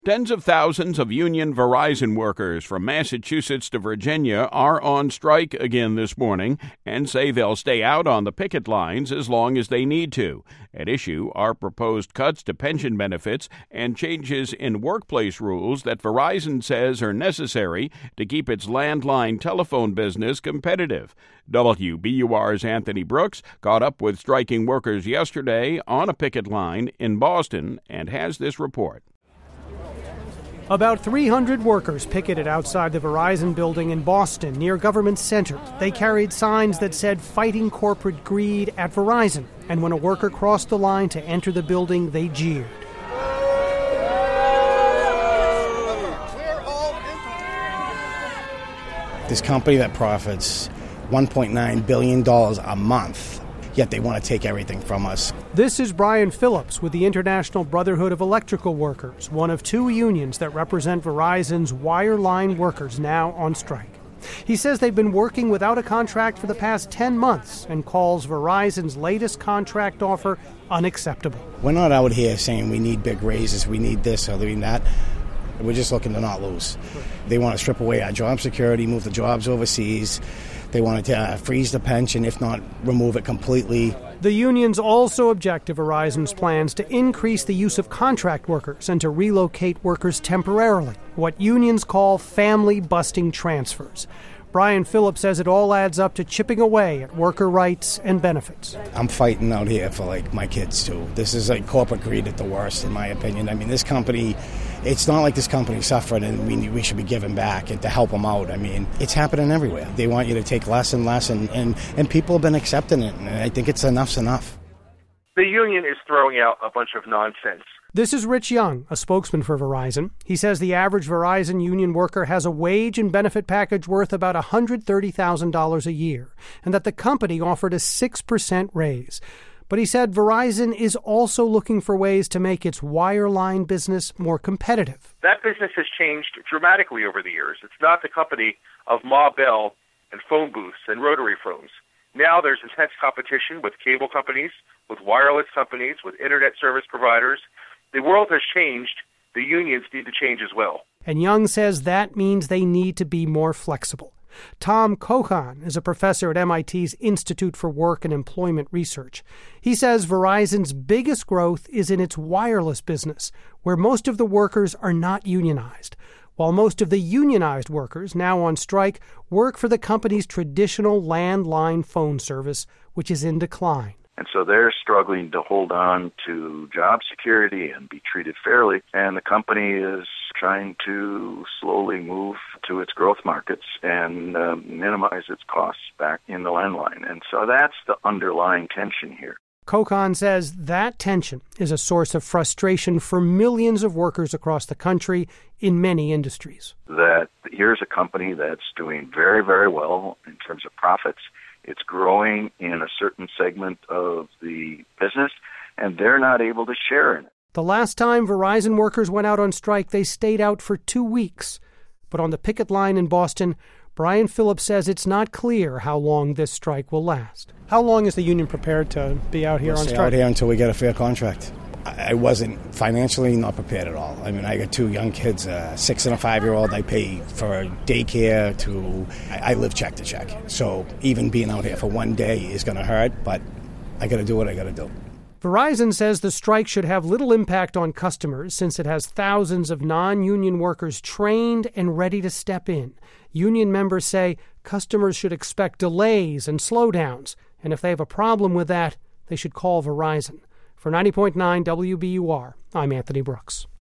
Tens of thousands of union Verizon workers from Massachusetts to Virginia are on strike again this morning and say they'll stay out on the picket lines as long as they need to. At issue are proposed cuts to pension benefits and changes in workplace rules that Verizon says are necessary to keep its landline telephone business competitive. WBUR's Anthony Brooks caught up with striking workers yesterday on a picket line in Boston and has this report. About 300 workers picketed outside the Verizon building in Boston near Government Center. They carried signs that said "Fighting Corporate Greed at Verizon." And when a worker crossed the line to enter the building, they jeered. This company that profits $1.9 billion a month, yet they want to take everything from us. This is Brian Phillips with the International Brotherhood of Electrical Workers, one of two unions that represent Verizon's wireline workers now on strike. He says they've been working without a contract for the past 10 months and calls Verizon's latest contract offer unacceptable. We're not out here saying we need big raises, we need this or we need that. We're just looking to not lose. They want to strip away our job security, move the jobs overseas. They wanted to freeze the pension, if not remove it completely. The unions also object to Verizon's plans to increase the use of contract workers and to relocate workers temporarily, what unions call family-busting transfers. Brian Phillips says it all adds up to chipping away at worker rights and benefits. I'm fighting out here for, my kids, too. This is corporate greed at the worst, in my opinion. I mean, this company, it's not like this company suffered and we should be giving back and to help them out. I mean, it's happening everywhere. They want you to take less and less, and people have been accepting it, and I think it's enough's enough. The union is throwing out a bunch of nonsense. This is Rich Young, a spokesman for Verizon. He says the average Verizon union worker has a wage and benefit package worth about $130,000 a year, and that the company offered a 6% raise. But he said Verizon is also looking for ways to make its wireline business more competitive. That business has changed dramatically over the years. It's not the company of Ma Bell and phone booths and rotary phones. Now there's intense competition with cable companies, with wireless companies, with internet service providers. The world has changed. The unions need to change as well. And Young says that means they need to be more flexible. Tom Kohan is a professor at MIT's Institute for Work and Employment Research. He says Verizon's biggest growth is in its wireless business, where most of the workers are not unionized, while most of the unionized workers now on strike work for the company's traditional landline phone service, which is in decline. And so they're struggling to hold on to job security and be treated fairly. And the company is trying to slowly move to its growth markets and minimize its costs back in the landline. And so that's the underlying tension here. Kokan says that tension is a source of frustration for millions of workers across the country in many industries. That here's a company that's doing very, very well in terms of profits. It's growing in a certain segment of the business, and they're not able to share in it. The last time Verizon workers went out on strike, they stayed out for 2 weeks. But on the picket line in Boston, Brian Phillips says it's not clear how long this strike will last. How long is the union prepared to be out here on strike? We'll stay out here until we get a fair contract. I wasn't financially not prepared at all. I mean, I got two young kids, a 6 and a 5-year-old. I pay for daycare I live check to check. So even being out here for one day is going to hurt, but I got to do what I got to do. Verizon says the strike should have little impact on customers since it has thousands of non-union workers trained and ready to step in. Union members say customers should expect delays and slowdowns, and if they have a problem with that, they should call Verizon. For 90.9 WBUR, I'm Anthony Brooks.